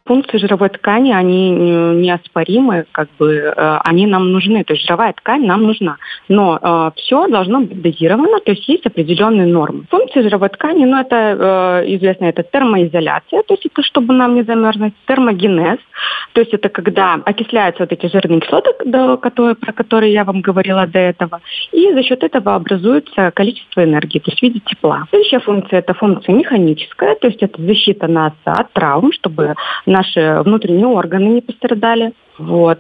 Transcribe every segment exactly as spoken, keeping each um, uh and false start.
Функции жировой ткани, они неоспоримы, как бы они нам нужны. То есть жировая ткань нам нужна. Но э, все должно быть дозировано, то есть есть определенные нормы. Функции жировой ткани, ну это э, известно, это термоизоляция, то есть это чтобы нам не замерзнуть, термогенез, то есть это когда окисляются вот эти жирные кислоты, до, которые, про которые я вам говорила до этого, и за счет этого образуется количество энергии, то есть в виде тепла. Следующая функция – это функция механическая, то есть это защита нас от травм, чтобы наши внутренние органы не пострадали. Вот.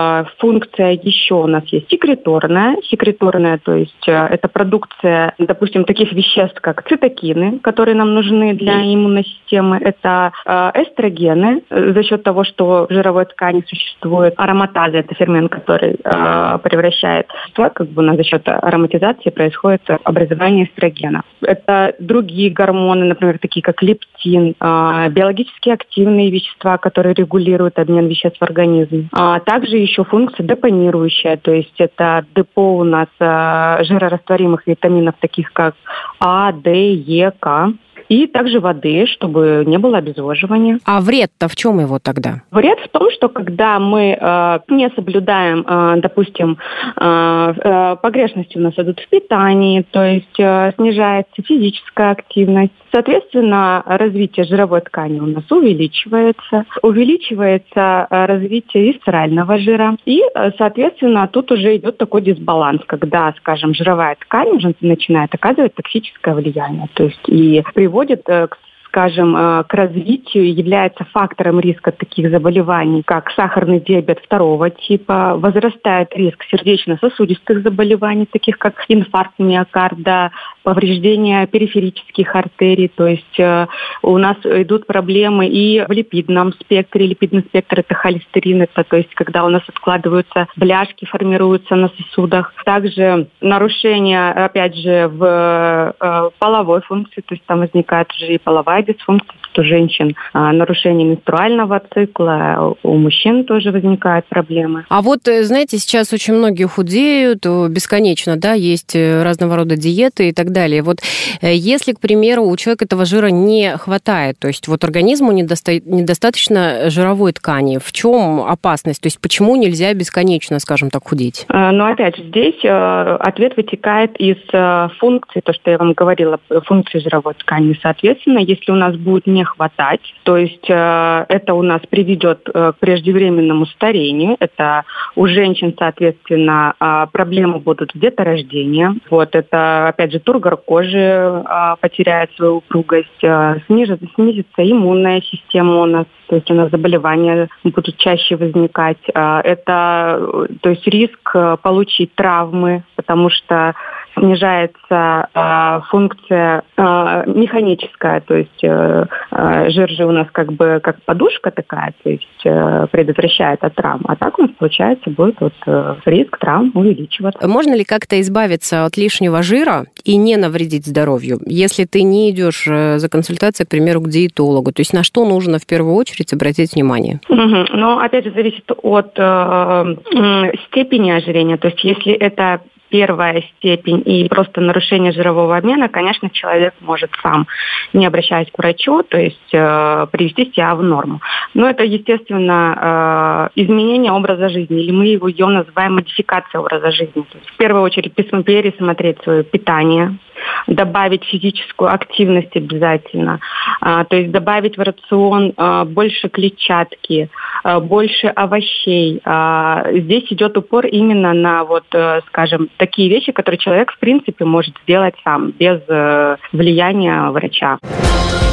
Функция еще у нас есть секреторная. Секреторная, то есть это продукция, допустим, таких веществ, как цитокины, которые нам нужны для иммунной системы. Это эстрогены, за счет того, что в жировой ткани существует ароматаза, это фермент, который превращает, как бы у нас за счет ароматизации происходит образование эстрогена. Это другие гормоны, например, такие как лептин, биологически активные вещества, которые регулируют обмен веществ в организме. А также еще функция депонирующая, то есть это депо у нас а, жирорастворимых витаминов, таких как А, Д, Е, К. И также воды, чтобы не было обезвоживания. А вред-то в чем его тогда? Вред в том, что когда мы э, не соблюдаем, э, допустим, э, э, погрешности у нас идут в питании, то есть э, снижается физическая активность, соответственно, развитие жировой ткани у нас увеличивается, увеличивается э, развитие висцерального жира, и, э, соответственно, тут уже идет такой дисбаланс, когда, скажем, жировая ткань уже начинает оказывать токсическое влияние, то есть и приводит приводит к скажем, к развитию, является фактором риска таких заболеваний, как сахарный диабет второго типа, возрастает риск сердечно-сосудистых заболеваний, таких как инфаркт миокарда, повреждение периферических артерий, то есть э, у нас идут проблемы и в липидном спектре. Липидный спектр – это холестерин, это то есть когда у нас откладываются бляшки, формируются на сосудах. Также нарушения, опять же, в э, половой функции, то есть там возникает уже и половая дисфункция у женщин, нарушение менструального цикла, у мужчин тоже возникают проблемы. А вот, знаете, сейчас очень многие худеют бесконечно, да, есть разного рода диеты и так далее. Вот если, к примеру, у человека этого жира не хватает, то есть вот организму недоста- недостаточно жировой ткани, в чем опасность? То есть почему нельзя бесконечно, скажем так, худеть? Но опять же, здесь ответ вытекает из функций, то, что я вам говорила, функции жировой ткани. Соответственно, если у нас будет не хватать, то есть э, это у нас приведет э, к преждевременному старению, это у женщин, соответственно, э, проблемы будут с деторождением, вот, это, опять же, тургор кожи э, потеряет свою упругость, э, снижит, снизится иммунная система у нас, то есть у нас заболевания будут чаще возникать, э, это, то есть риск получить травмы, потому что снижается э, функция э, механическая, то есть э, э, жир же у нас как бы как подушка такая, то есть э, предотвращает от травм, а так у нас, получается, будет вот, э, риск травм увеличиваться. Можно ли как-то избавиться от лишнего жира и не навредить здоровью, если ты не идешь за консультацией, к примеру, к диетологу? То есть на что нужно в первую очередь обратить внимание? Угу. Но, опять же, зависит от э, э, степени ожирения, то есть если это первая степень и просто нарушение жирового обмена, конечно, человек может сам, не обращаясь к врачу, то есть э, привести себя в норму. Но это, естественно, э, изменение образа жизни, или мы его ее называем модификацией образа жизни. То есть, в первую очередь пересмотреть свое питание, добавить физическую активность обязательно, а, то есть добавить в рацион а, больше клетчатки, а, больше овощей. А, здесь идет упор именно на, вот, а, скажем, такие вещи, которые человек, в принципе, может сделать сам, без а, влияния врача.